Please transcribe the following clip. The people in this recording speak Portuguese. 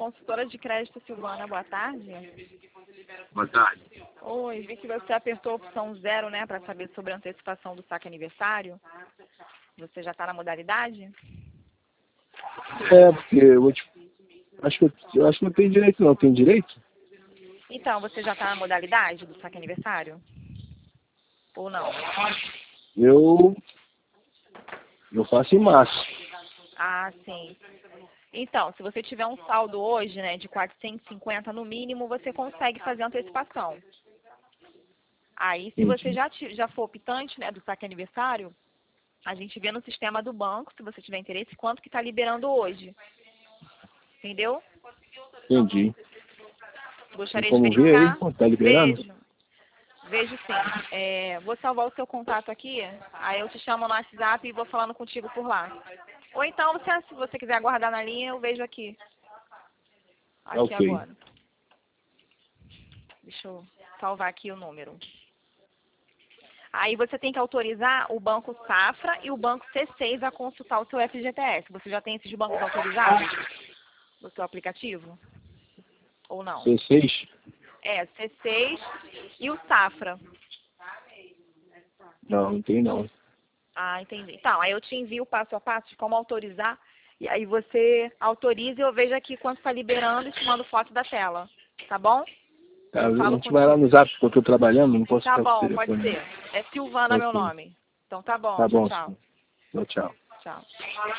consultora de crédito Silvana, boa tarde. Boa tarde. Oi, vi que você apertou a opção 0, né, para saber sobre a antecipação do saque aniversário. Você já está na modalidade? Porque eu acho que não tem direito não. Tem direito? Então, você já está na modalidade do saque aniversário? Ou não? Eu faço em março. Ah, sim. Então, se você tiver um saldo hoje, né, de 450 no mínimo, você consegue fazer a antecipação. Aí, se você já for optante, né, do saque aniversário, a gente vê no sistema do banco, se você tiver interesse, quanto que está liberando hoje. Entendeu? Entendi. Gostaria Tem de como ver aí verificar? quanto tá liberando? Vejo sim. Vou salvar o seu contato aqui, aí eu te chamo no WhatsApp e vou falando contigo por lá. Ou então, se você quiser aguardar na linha, eu vejo aqui. Aqui Ok. agora. Deixa eu salvar aqui o número. Aí você tem que autorizar o Banco Safra e o Banco C6 a consultar o seu FGTS. Você já tem esses bancos autorizados no seu aplicativo? Ou não? C6? C6 e o Safra. Não tem não. Ah, entendi. Então, aí eu te envio o passo a passo de como autorizar. E aí você autoriza e eu vejo aqui quanto está liberando e te mando foto da tela. Tá bom? Tá, a Falo gente vai lá contigo. no Zap porque eu tô trabalhando, não posso Tá ficar com o bom, pode telefone. ser. É Silvana meu Ok. nome. Então tá bom. Tá Tchau, bom, tchau. sim. Tchau, tchau. Tchau.